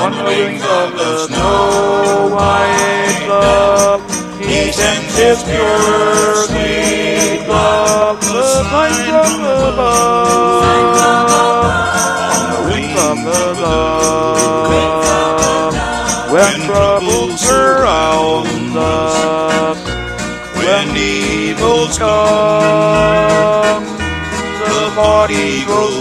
On the wings of the snow white dove, he sends his pure sweet love, the sign from above. On the wings of the dove, when trouble surrounds us, when evils come, the body grows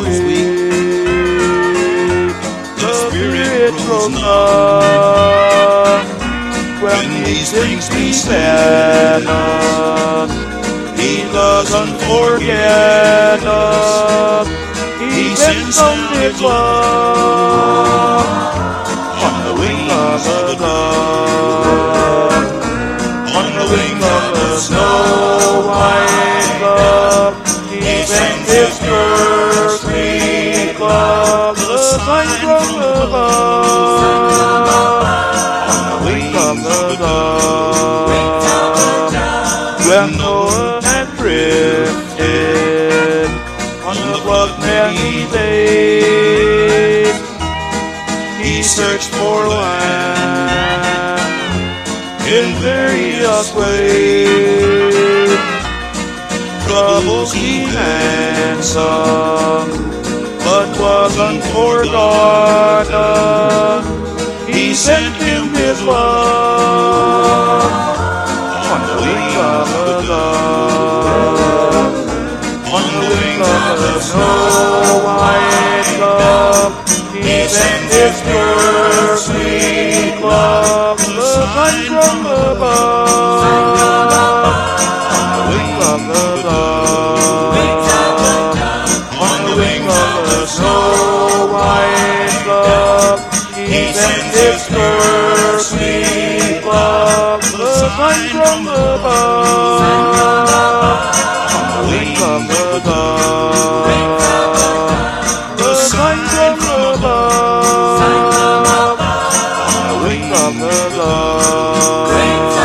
weak, the spirit grows numb. When these things beset us, he doesn't forget us. He sends down his love on the wing of the dove, on the wing of the snow white dove. He sends his pure sweet love, the sign from above. On the wing of the dove, when Noah had drifted on the flood many days, he searched for land in various ways. Troubles he had some, but wasn't forgotten. He sent him his love on the wing of the dove, on the wing of the snow white dove. He sent his pure sweet love, the sign from above. On the wing of the dove, on the wing of the snow white dove. He sent his pure sweet love, the sign from above. On the wing of the dove, the sign from above. On the wing of the dove.